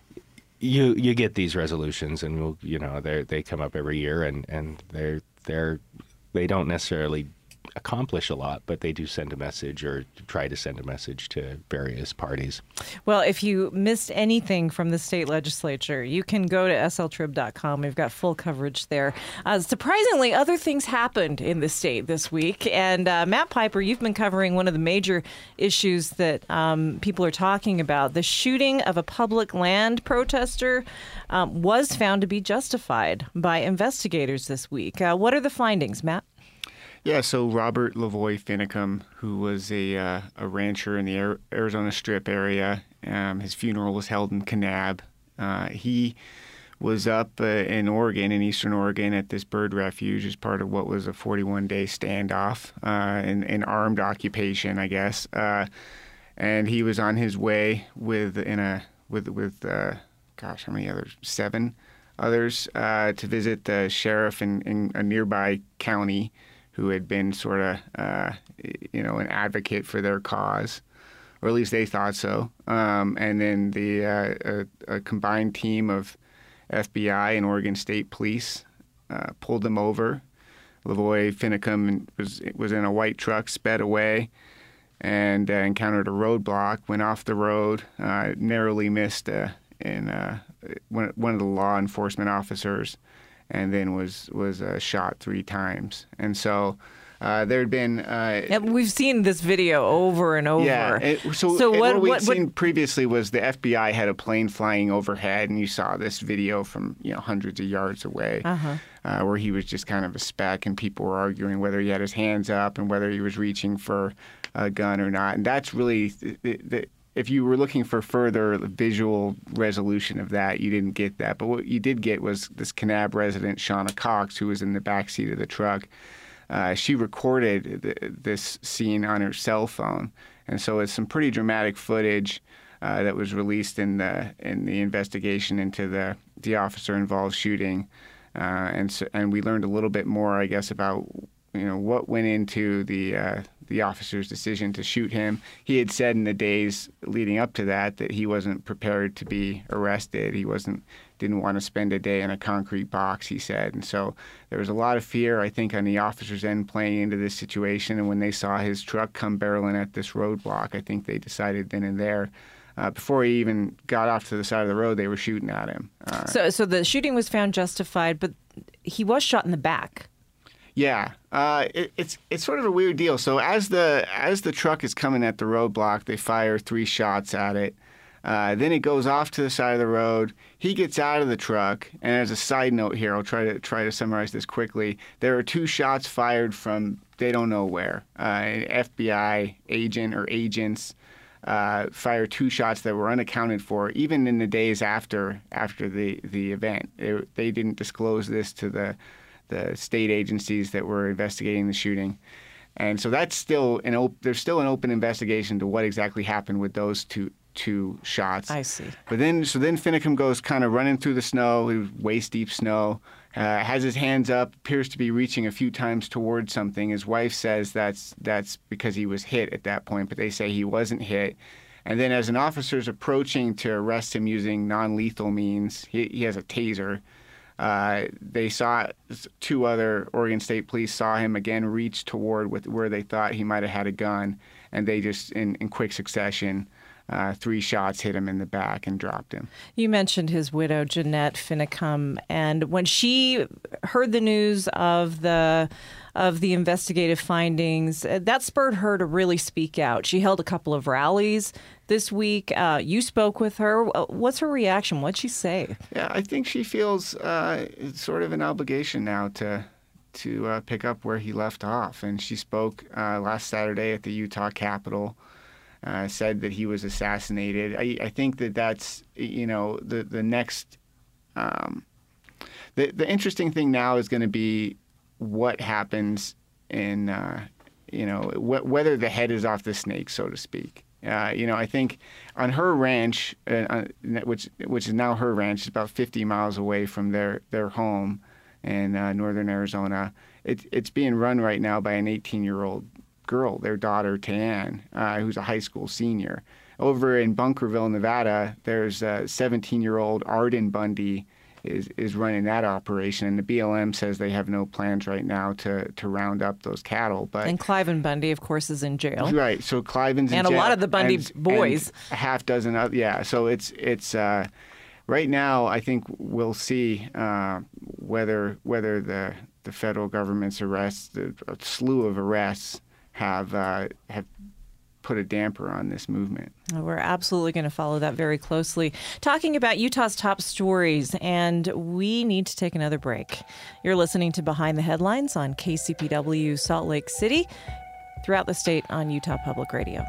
you you get these resolutions, and we'll, you know, they they come up every year, and and they're they're they don't necessarily accomplish a lot, but they do send a message or try to send a message to various parties. Well, if you missed anything from the state legislature, you can go to S L trib dot com. We've got full coverage there. Uh, surprisingly, other things happened in the state this week. And uh, Matt Piper, you've been covering one of the major issues that um, people are talking about. The shooting of a public land protester um, was found to be justified by investigators this week. Uh, what are the findings, Matt? Yeah, so Robert Lavoy Finicum, who was a uh, a rancher in the Arizona Strip area, um, his funeral was held in Kanab. Uh, he was up uh, in Oregon, in eastern Oregon, at this bird refuge as part of what was a forty-one day standoff, uh, an, an armed occupation, I guess. Uh, and he was on his way with in a with with uh, gosh, how many others? Seven others uh, to visit the sheriff in, in a nearby county, who had been sort of, uh, you know, an advocate for their cause, or at least they thought so. Um, and then the uh, a, a combined team of F B I and Oregon State Police uh, pulled them over. Lavoy Finicum was was in a white truck, sped away, and uh, encountered a roadblock. Went off the road, uh, narrowly missed uh, in uh, one one of the law enforcement officers, and then was was uh, shot three times. And so uh, there had been... Uh, yeah, we've seen this video over and over. Yeah. It, so so what, what we'd what, seen what, previously was the F B I had a plane flying overhead, and you saw this video from, you know, hundreds of yards away, uh-huh. uh, where he was just kind of a speck, and people were arguing whether he had his hands up and whether he was reaching for a gun or not. And that's really... The, the, if you were looking for further visual resolution of that, you didn't get that. But what you did get was this Kanab resident, Shauna Cox, who was in the back seat of the truck. Uh, she recorded th- this scene on her cell phone, and so it's some pretty dramatic footage uh, that was released in the in the investigation into the the officer involved shooting, uh, and so, and we learned a little bit more, I guess, about you know what went into the uh, the officer's decision to shoot him. He had said in the days leading up to that that he wasn't prepared to be arrested. He wasn't didn't want to spend a day in a concrete box, he said. And so there was a lot of fear, I think, on the officer's end playing into this situation. And when they saw his truck come barreling at this roadblock, I think they decided then and there, uh, before he even got off to the side of the road, they were shooting at him. Uh, so, so the shooting was found justified, but he was shot in the back. Yeah, uh, it, it's it's sort of a weird deal. So as the as the truck is coming at the roadblock, they fire three shots at it. Uh, then it goes off to the side of the road. He gets out of the truck, and as a side note here, I'll try to try to summarize this quickly. There are two shots fired from they don't know where. Uh, an F B I agent or agents uh, fired two shots that were unaccounted for, even in the days after after the the event. It, they didn't disclose this to the the state agencies that were investigating the shooting. And so that's still an op- there's still an open investigation to what exactly happened with those two two shots. I see. But then, so then Finicum goes kind of running through the snow, waist deep snow, uh, has his hands up, appears to be reaching a few times towards something. His wife says that's that's because he was hit at that point, but they say he wasn't hit. And then as an officer's approaching to arrest him using non-lethal means, he, he has a taser. Uh, they saw two other Oregon State Police saw him again reach toward with where they thought he might have had a gun, and they just, in, in quick succession, uh, three shots hit him in the back and dropped him. You mentioned his widow, Jeanette Finicum, and when she heard the news of the of the investigative findings, that spurred her to really speak out. She held a couple of rallies this week. Uh, you spoke with her. What's her reaction? What'd she say? Yeah, I think she feels uh, it's sort of an obligation now to to uh, pick up where he left off. And she spoke uh, last Saturday at the Utah Capitol, uh, said that he was assassinated. I, I think that that's, you know, the, the next, um, the, the interesting thing now is going to be what happens in, uh, you know, wh- whether the head is off the snake, so to speak. Uh, you know, I think on her ranch, uh, which which is now her ranch, it's about fifty miles away from their, their home in uh, northern Arizona. It, it's being run right now by an eighteen-year-old girl, their daughter, Tayanne, uh, who's a high school senior. Over in Bunkerville, Nevada, there's a seventeen-year-old Arden Bundy is is running that operation, and the B L M says they have no plans right now to, to round up those cattle. But and Cliven Bundy, of course, is in jail. Right, so Cliven's in and jail. And a lot of the Bundy and, boys. And a half dozen other, yeah. So it's it's uh, right now. I think we'll see uh, whether whether the the federal government's arrests, the a slew of arrests, have uh, have put a damper on this movement. We're absolutely going to follow that very closely. Talking about Utah's top stories, and we need to take another break. You're listening to Behind the Headlines on K C P W Salt Lake City, throughout the state on Utah Public Radio.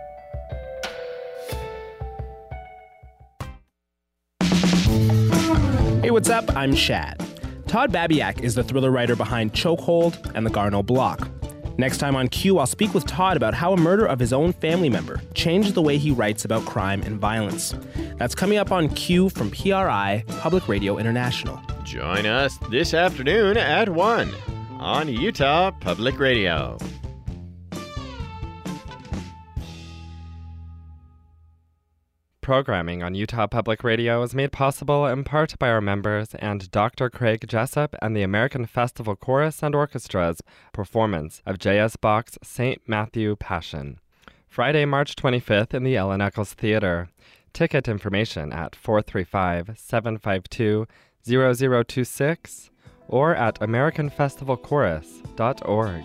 Hey, what's up? I'm Shad. Todd Babiak is the thriller writer behind Chokehold and The Garnell Block. Next time on Q, I'll speak with Todd about how a murder of his own family member changed the way he writes about crime and violence. That's coming up on Q from P R I, Public Radio International. Join us this afternoon at one on Utah Public Radio. Programming on Utah Public Radio is made possible in part by our members and Doctor Craig Jessup and the American Festival Chorus and Orchestra's performance of J S Bach's Saint Matthew Passion. Friday, March twenty-fifth in the Ellen Eccles Theater. Ticket information at four three five, seven five two, zero zero two six or at american festival chorus dot org.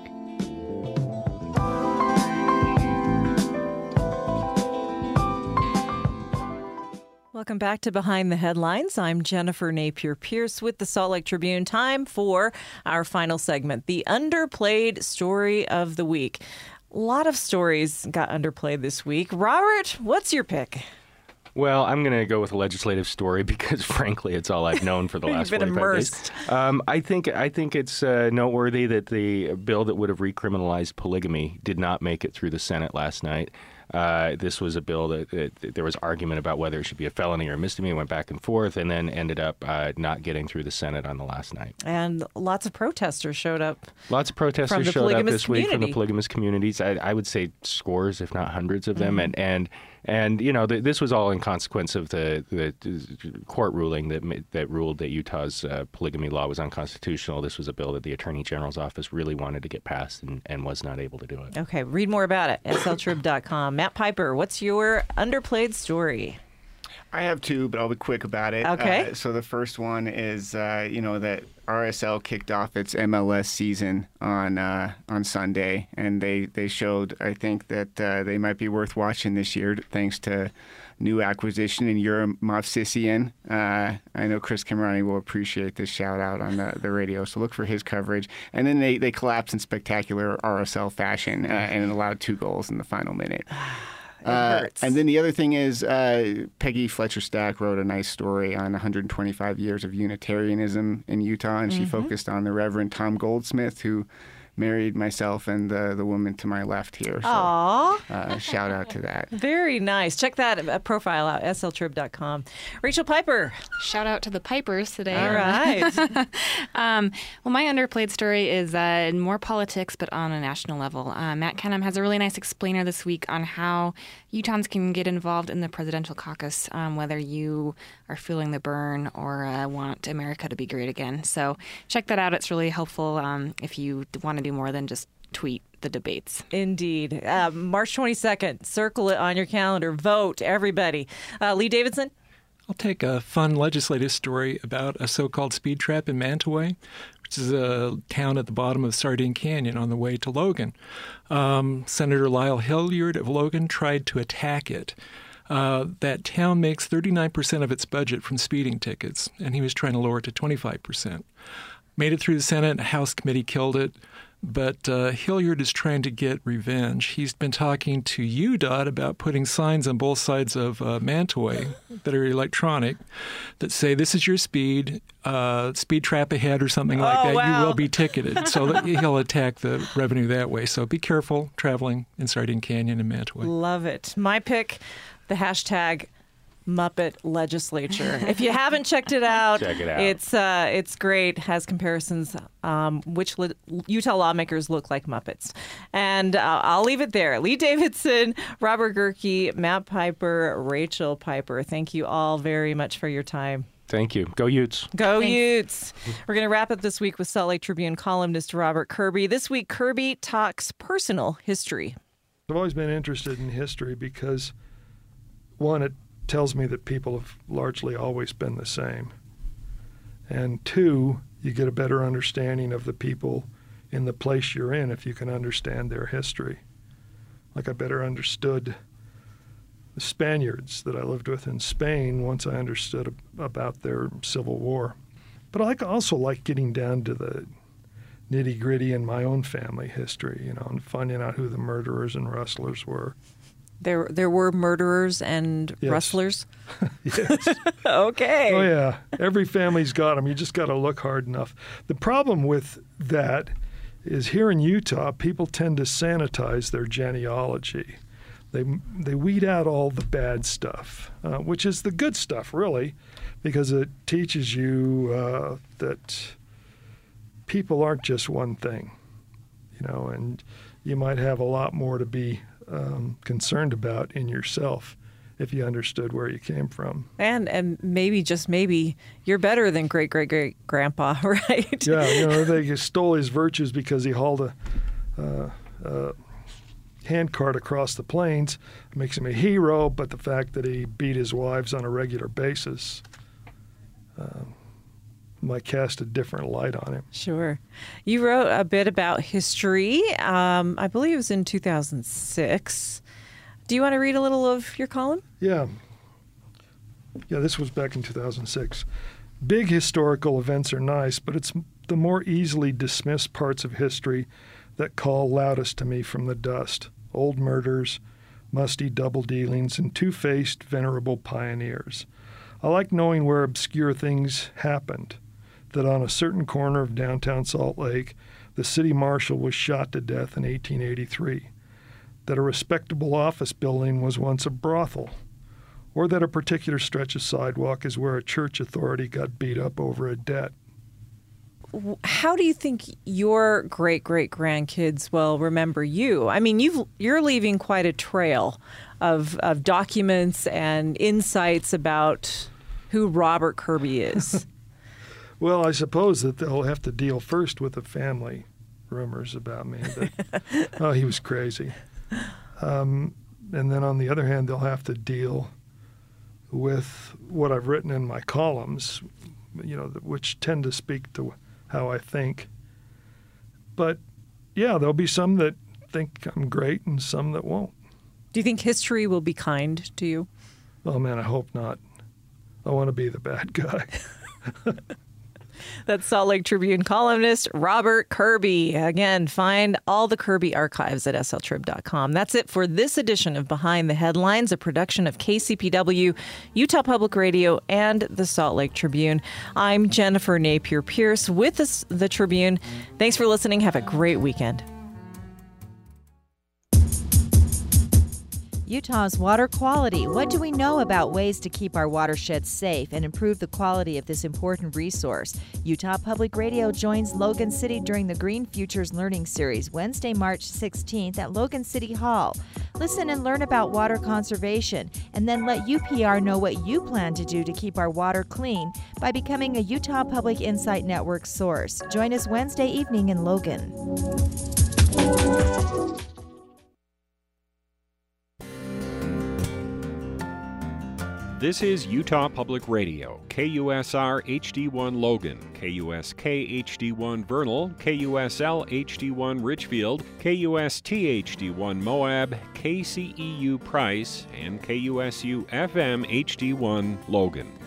Welcome back to Behind the Headlines. I'm Jennifer Napier-Pierce with the Salt Lake Tribune. Time for our final segment, the underplayed story of the week. A lot of stories got underplayed this week. Robert, what's your pick? Well, I'm going to go with a legislative story because, frankly, it's all I've known for the last You've been forty-five immersed. days. Um, I think I think it's uh, noteworthy that the bill that would have recriminalized polygamy did not make it through the Senate last night. Uh, this was a bill that, that, that there was argument about whether it should be a felony or a misdemeanor, went back and forth, and then ended up uh, not getting through the Senate on the last night. And lots of protesters showed up. Lots of protesters from the showed up this community. week from the polygamous communities. I, I would say scores, if not hundreds of them. Mm-hmm. And, and and you know, th- this was all in consequence of the, the, the court ruling that that ruled that Utah's uh, polygamy law was unconstitutional. This was a bill that the Attorney General's office really wanted to get passed and, and was not able to do it. Okay, read more about it, S L trib dot com. Matt Piper, what's your underplayed story? I have two, but I'll be quick about it. Okay. Uh, so the first one is, uh, you know, that R S L kicked off its M L S season on uh, on Sunday, and they, they showed, I think, that uh, they might be worth watching this year thanks to new acquisition in Yura Movsisyan. Uh, I know Chris Camerani will appreciate this shout-out on the, the radio, so look for his coverage. And then they, they collapsed in spectacular R S L fashion uh, and allowed two goals in the final minute. It hurts. Uh, and then the other thing is uh, Peggy Fletcher Stack wrote a nice story on one hundred twenty-five years of Unitarianism in Utah, and she Mm-hmm. focused on the Reverend Tom Goldsmith, who married myself and the, the woman to my left here. So Aww. uh, shout out to that. Very nice. Check that uh, profile out, S L trib dot com. Rachel Piper. Shout out to the Pipers today. All right. um, well, my underplayed story is uh, more politics, but on a national level. Uh, Matt Kenham has a really nice explainer this week on how Utahns can get involved in the presidential caucus, um, whether you are feeling the burn or uh, want America to be great again. So check that out. It's really helpful um, if you want to do more than just tweet the debates. Indeed. Uh, March twenty-second. Circle it on your calendar. Vote, everybody. Uh, Lee Davidson? I'll take a fun legislative story about a so-called speed trap in Mantaway, which is a town at the bottom of Sardine Canyon on the way to Logan. Um, Senator Lyle Hilliard of Logan tried to attack it. Uh, that town makes thirty-nine percent of its budget from speeding tickets, and he was trying to lower it to twenty-five percent. Made it through the Senate. House committee killed it. But uh, Hilliard is trying to get revenge. He's been talking to U D O T about putting signs on both sides of uh, Mantoy that are electronic that say, this is your speed, uh, speed trap ahead or something like Oh, that. wow. You will be ticketed. So that he'll attack the revenue that way. So be careful traveling in Sardine Canyon and Mantoy. Love it. My pick, the hashtag Muppet Legislature. If you haven't checked it out, Check it out. It's uh, it's great. Has comparisons um, which li- Utah lawmakers look like Muppets. And uh, I'll leave it there. Lee Davidson, Robert Gerke, Matt Piper, Rachel Piper. Thank you all very much for your time. Thank you. Go Utes. Go Utes. We're going to wrap up this week with Salt Lake Tribune columnist Robert Kirby. This week, Kirby talks personal history. I've always been interested in history because, one, it tells me that people have largely always been the same. And two, you get a better understanding of the people in the place you're in if you can understand their history. Like I better understood the Spaniards that I lived with in Spain once I understood about their civil war. But I also like getting down to the nitty-gritty in my own family history, you know, and finding out who the murderers and rustlers were. There there were murderers and Yes. rustlers? Yes. Okay. Oh, yeah. Every family's got them. You just got to look hard enough. The problem with that is here in Utah, people tend to sanitize their genealogy. They they weed out all the bad stuff, uh, which is the good stuff, really, because it teaches you uh, that people aren't just one thing, you know, and you might have a lot more to be um, concerned about in yourself if you understood where you came from. And and maybe, just maybe, you're better than great-great-great-grandpa, right? Yeah, you know, they stole his virtues because he hauled a uh, uh, handcart across the plains. It makes him a hero, but the fact that he beat his wives on a regular basis uh, might cast a different light on him. Sure. You wrote a bit about history. Um, I believe it was in two thousand six. Do you want to read a little of your column? Yeah. Yeah, this was back in two thousand six. Big historical events are nice, but it's the more easily dismissed parts of history that call loudest to me from the dust. Old murders, musty double dealings, and two-faced venerable pioneers. I like knowing where obscure things happened, that on a certain corner of downtown Salt Lake, the city marshal was shot to death in eighteen eighty-three, that a respectable office building was once a brothel, or that a particular stretch of sidewalk is where a church authority got beat up over a debt. How do you think your great-great-grandkids will remember you? I mean, you've, you're leaving quite a trail of, of documents and insights about who Robert Kirby is. Well, I suppose that they'll have to deal first with the family rumors about me that, oh, he was crazy. Um, and then on the other hand, they'll have to deal with what I've written in my columns, you know, which tend to speak to how I think. But, yeah, there'll be some that think I'm great and some that won't. Do you think history will be kind to you? Oh, man, I hope not. I want to be the bad guy. That's Salt Lake Tribune columnist Robert Kirby. Again, find all the Kirby archives at S L trib dot com. That's it for this edition of Behind the Headlines, a production of K C P W, Utah Public Radio, and the Salt Lake Tribune. I'm Jennifer Napier-Pierce with the, the Tribune. Thanks for listening. Have a great weekend. Utah's water quality. What do we know about ways to keep our watersheds safe and improve the quality of this important resource? Utah Public Radio joins Logan City during the Green Futures Learning Series, Wednesday, March sixteenth at Logan City Hall. Listen and learn about water conservation, and then let U P R know what you plan to do to keep our water clean by becoming a Utah Public Insight Network source. Join us Wednesday evening in Logan. This is Utah Public Radio, K U S R H D one Logan, K U S K H D one Vernal, K U S L H D one Richfield, K U S T H D one Moab, K C E U Price, and K U S U F M H D one Logan.